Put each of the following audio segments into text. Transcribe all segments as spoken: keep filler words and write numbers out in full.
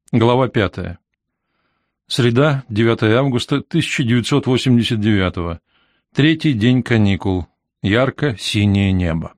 Глава пятая. Среда, девятое августа тысяча девятьсот восемьдесят девятого. Третий день каникул. Ярко-синее небо.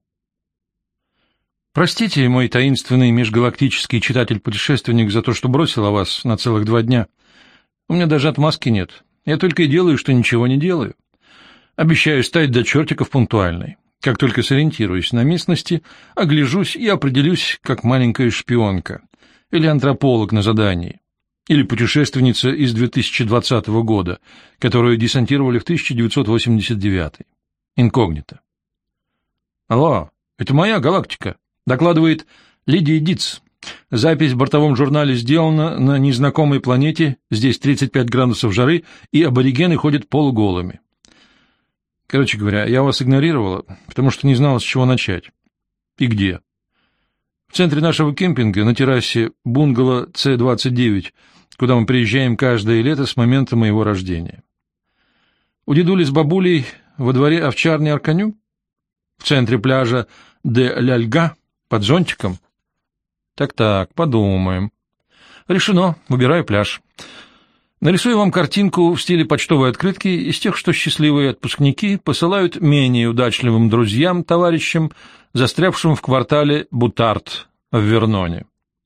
Простите, мой таинственный межгалактический читатель-путешественник, за то, что бросила вас на целых два дня. У меня даже отмазки нет. Я только и делаю, что ничего не делаю. Обещаю стать до чертиков пунктуальной. Как только сориентируюсь на местности, огляжусь и определюсь, как маленькая шпионка. Или антрополог на задании. Или путешественница из две тысячи двадцатого года, которую десантировали в тысяча девятьсот восемьдесят девятый. Инкогнито. «Алло, это моя галактика», — докладывает Лидия Диц. Запись в бортовом журнале сделана на незнакомой планете, здесь тридцать пять градусов жары, и аборигены ходят полуголыми. Короче говоря, я вас игнорировала, потому что не знала, с чего начать. И где. В центре нашего кемпинга, на террасе бунгало С двадцать девять, куда мы приезжаем каждое лето с момента моего рождения. У дедули с бабулей во дворе овчарни Арканю? В центре пляжа де Ляльга, под зонтиком? Так-так, подумаем. Решено, выбираю пляж. Нарисую вам картинку в стиле почтовой открытки из тех, что счастливые отпускники посылают менее удачливым друзьям, товарищам, застрявшим в квартале Бутард в Верноне.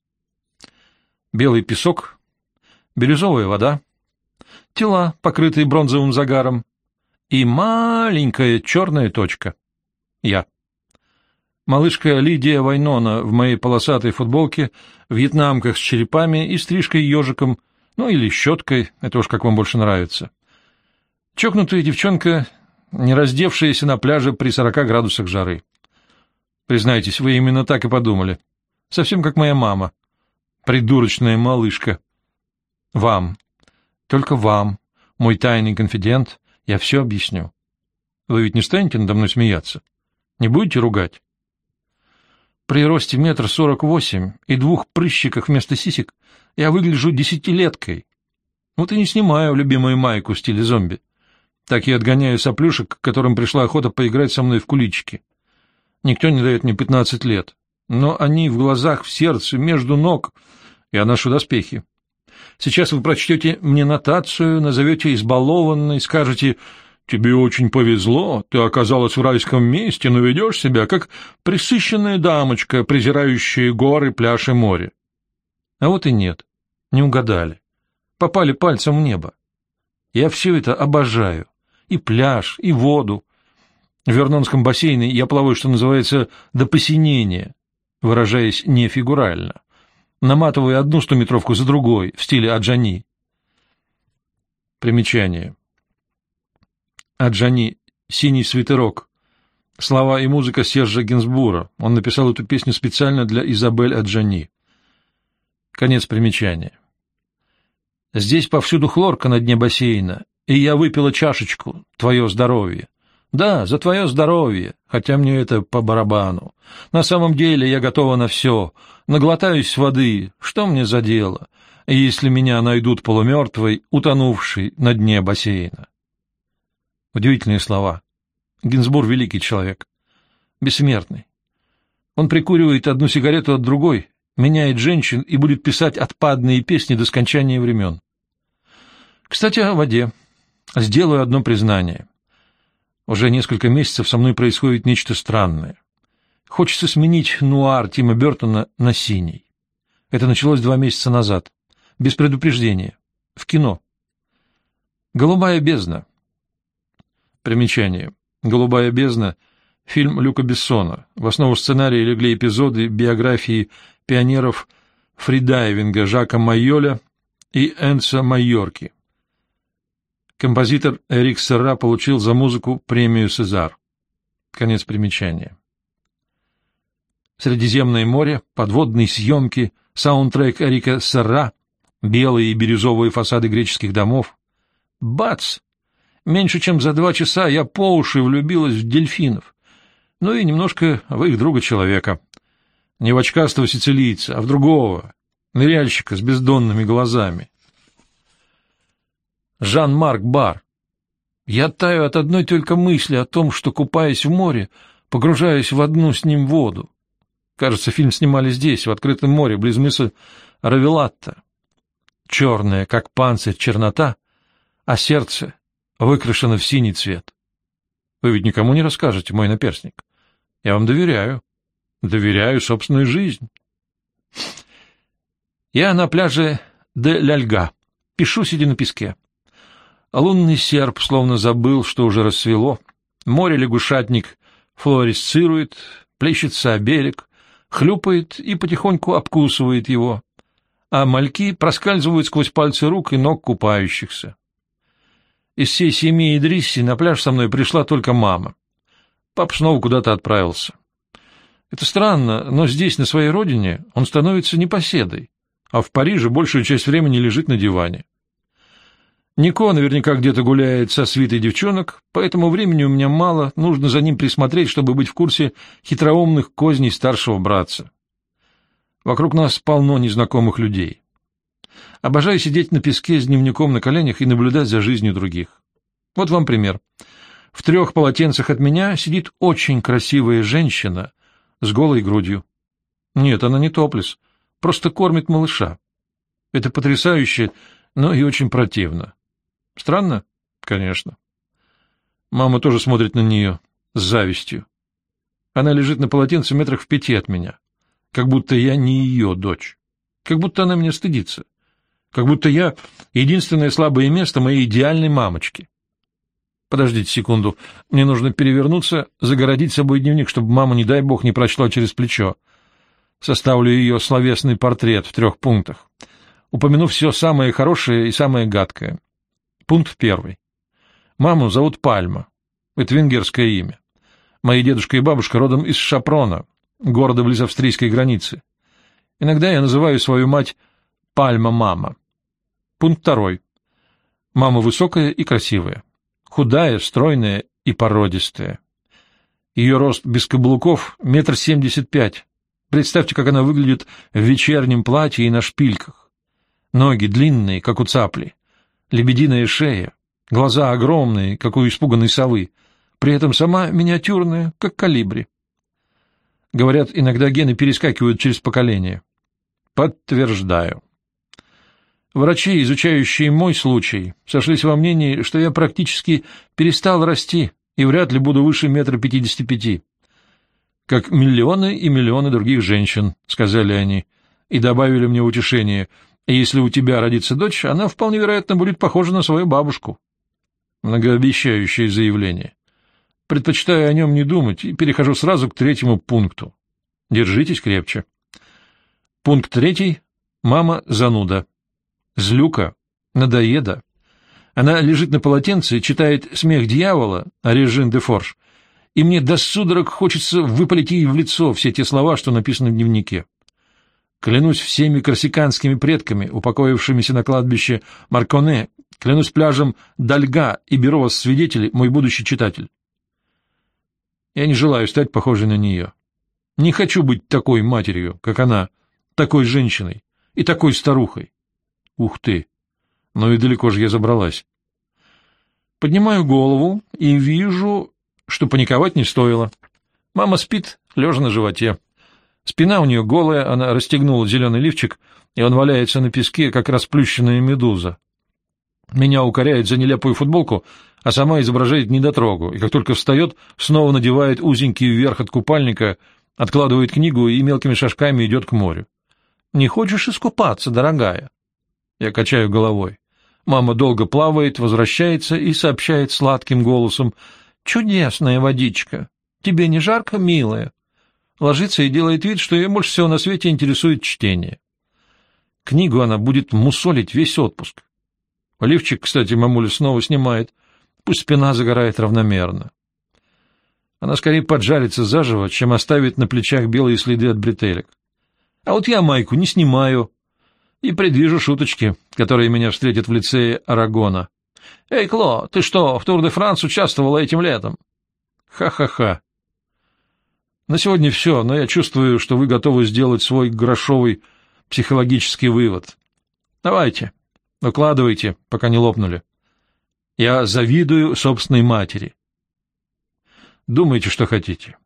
Белый песок, бирюзовая вода, тела, покрытые бронзовым загаром, и маленькая черная точка. Я. Малышка Лидия Вайнона в моей полосатой футболке, вьетнамках с черепами и стрижкой ежиком, ну или щеткой, это уж как вам больше нравится. Чокнутая девчонка, не раздевшаяся на пляже при сорока градусах жары. Признайтесь, вы именно так и подумали. Совсем как моя мама. Придурочная малышка. Вам, только вам, мой тайный конфидент, я все объясню. Вы ведь не станете надо мной смеяться? Не будете ругать? При росте метр сорок восемь и двух прыщиках вместо сисек я выгляжу десятилеткой. Вот и не снимаю любимую майку в стиле зомби. Так я отгоняю соплюшек, которым пришла охота поиграть со мной в куличики. Никто не дает мне пятнадцать лет, но они в глазах, в сердце, между ног. Я ношу доспехи. Сейчас вы прочтете мне нотацию, назовете избалованной, скажете: «Тебе очень повезло, ты оказалась в райском месте, но ведешь себя, как пресыщенная дамочка, презирающая горы, пляж и море». А вот и нет, не угадали. Попали пальцем в небо. Я все это обожаю. И пляж, и воду. В Вернонском бассейне я плаваю, что называется, до посинения, выражаясь не фигурально. Наматываю одну стометровку за другой, в стиле Аджани. Примечание. Аджани — «Синий свитерок». Слова и музыка Сержа Гинзбура. Он написал эту песню специально для Изабель Аджани. Конец примечания. Здесь повсюду хлорка на дне бассейна, и я выпила чашечку, твое здоровье. Да, за твое здоровье, хотя мне это по барабану. На самом деле я готова на все. Наглотаюсь воды, что мне за дело, если меня найдут полумертвой, утонувшей на дне бассейна? Удивительные слова. Гинзбур — великий человек. Бессмертный. Он прикуривает одну сигарету от другой, меняет женщин и будет писать отпадные песни до скончания времен. Кстати, о воде. Сделаю одно признание. Уже несколько месяцев со мной происходит нечто странное. Хочется сменить нуар Тима Бертона на синий. Это началось два месяца назад. Без предупреждения. В кино. «Голубая бездна». Примечание. «Голубая бездна» — фильм Люка Бессона. В основу сценария легли эпизоды биографии пионеров фридайвинга Жака Майоля и Энцо Майорки. Композитор Эрик Серра получил за музыку премию «Сезар». Конец примечания. Средиземное море, подводные съемки, саундтрек Эрика Серра, белые и бирюзовые фасады греческих домов. Бац! Меньше чем за два часа я по уши влюбилась в дельфинов, ну и немножко в их друга-человека. Не в очкастого сицилийца, а в другого, ныряльщика с бездонными глазами. Жан-Марк Бар. Я таю от одной только мысли о том, что, купаясь в море, погружаюсь в одну с ним воду. Кажется, фильм снимали здесь, в открытом море, близ мыса Равелатта. черная, как панцирь, чернота, а сердце выкрашено в синий цвет. Вы ведь никому не расскажете, мой наперсник. Я вам доверяю. Доверяю собственную жизнь. Я на пляже де Ляльга. Пишу, сидя на песке. Лунный серп словно забыл, что уже рассвело. Море-лягушатник флуоресцирует, плещется о берег, хлюпает и потихоньку обкусывает его, а мальки проскальзывают сквозь пальцы рук и ног купающихся. Из всей семьи Идрисси на пляж со мной пришла только мама. Папа снова куда-то отправился. Это странно, но здесь, на своей родине, он становится непоседой, а в Париже большую часть времени лежит на диване. Нико наверняка где-то гуляет со свитой девчонок, поэтому времени у меня мало, нужно за ним присмотреть, чтобы быть в курсе хитроумных козней старшего братца. Вокруг нас полно незнакомых людей. Обожаю сидеть на песке с дневником на коленях и наблюдать за жизнью других. Вот вам пример. В трех полотенцах от меня сидит очень красивая женщина с голой грудью. Нет, она не топлес, просто кормит малыша. Это потрясающе, но и очень противно. Странно? Конечно. Мама тоже смотрит на нее с завистью. Она лежит на полотенце метрах в пяти от меня, как будто я не ее дочь, как будто она меня стыдится, как будто я единственное слабое место моей идеальной мамочки. Подождите секунду, мне нужно перевернуться, загородить собой дневник, чтобы мама, не дай бог, не прочла через плечо. Составлю ее словесный портрет в трех пунктах. Упомяну все самое хорошее и самое гадкое. Пункт первый. Маму зовут Пальма. Это венгерское имя. Мои дедушка и бабушка родом из Шапрона, города близ австрийской границы. Иногда я называю свою мать Пальма-мама. Пункт второй. Мама высокая и красивая. Худая, стройная и породистая. Ее рост без каблуков — метр семьдесят пять. Представьте, как она выглядит в вечернем платье и на шпильках. Ноги длинные, как у цапли, лебединая шея, глаза огромные, как у испуганной совы, при этом сама миниатюрная, как колибри. Говорят, иногда гены перескакивают через поколения. Подтверждаю. Врачи, изучающие мой случай, сошлись во мнении, что я практически перестал расти и вряд ли буду выше метра пятидесяти пяти. Как миллионы и миллионы других женщин, — сказали они, и добавили мне утешение. Если у тебя родится дочь, она вполне вероятно будет похожа на свою бабушку. Многообещающее заявление. Предпочитаю о нем не думать и перехожу сразу к третьему пункту. Держитесь крепче. Пункт третий. Мама зануда. Злюка. Надоеда. Она лежит на полотенце, читает «Смех дьявола» Режин де Форж, и мне до судорог хочется выпалить ей в лицо все те слова, что написаны в дневнике. Клянусь всеми корсиканскими предками, упокоившимися на кладбище Марконе, клянусь пляжем Дальга и беру вас в свидетели, мой будущий читатель. Я не желаю стать похожей на нее. Не хочу быть такой матерью, как она, такой женщиной и такой старухой. Ух ты! Ну и далеко же я забралась. Поднимаю голову и вижу, что паниковать не стоило. Мама спит, лежа на животе. Спина у нее голая, она расстегнула зеленый лифчик, и он валяется на песке, как расплющенная медуза. Меня укоряет за нелепую футболку, а сама изображает недотрогу, и как только встает, снова надевает узенький вверх от купальника, откладывает книгу и мелкими шажками идет к морю. «Не хочешь искупаться, дорогая?» Я качаю головой. Мама долго плавает, возвращается и сообщает сладким голосом: «Чудесная водичка! Тебе не жарко, милая?» Ложится и делает вид, что ее больше всего на свете интересует чтение. Книгу она будет мусолить весь отпуск. Лифчик, кстати, мамуля снова снимает, пусть спина загорает равномерно. Она скорее поджарится заживо, чем оставит на плечах белые следы от бретелек. А вот я майку не снимаю и предвижу шуточки, которые меня встретят в лицее Арагона. «Эй, Кло, ты что, в Тур-де-Франс участвовала этим летом?» Ха-ха-ха. На сегодня все, но я чувствую, что вы готовы сделать свой грошовый психологический вывод. Давайте, укладывайте, пока не лопнули. Я завидую собственной матери. Думайте, что хотите.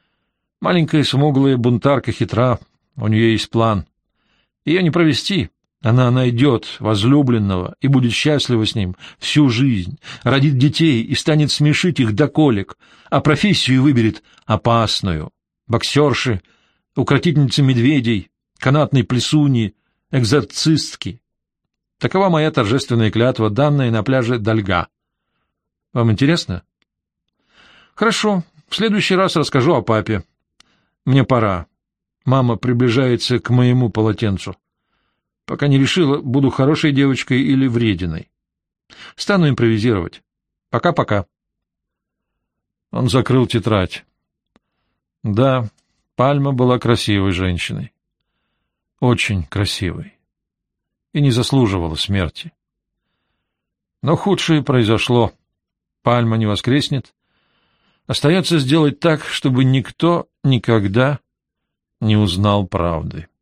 Маленькая смуглая бунтарка хитра, у нее есть план. Ее не провести, Она найдет возлюбленного и будет счастлива с ним всю жизнь, родит детей и станет смешить их до колик, а профессию выберет опасную — боксерши, укротительницы медведей, канатной плесуньи, экзорцистки. Такова моя торжественная клятва, данная на пляже Дальга. Вам интересно? Хорошо, в следующий раз расскажу о папе. Мне пора. Мама приближается к моему полотенцу. Пока не решила, буду хорошей девочкой или врединой. Стану импровизировать. Пока-пока. Он закрыл тетрадь. Да, Пальма была красивой женщиной. Очень красивой. И не заслуживала смерти. Но худшее произошло. Пальма не воскреснет. Остается сделать так, чтобы никто никогда не узнал правды.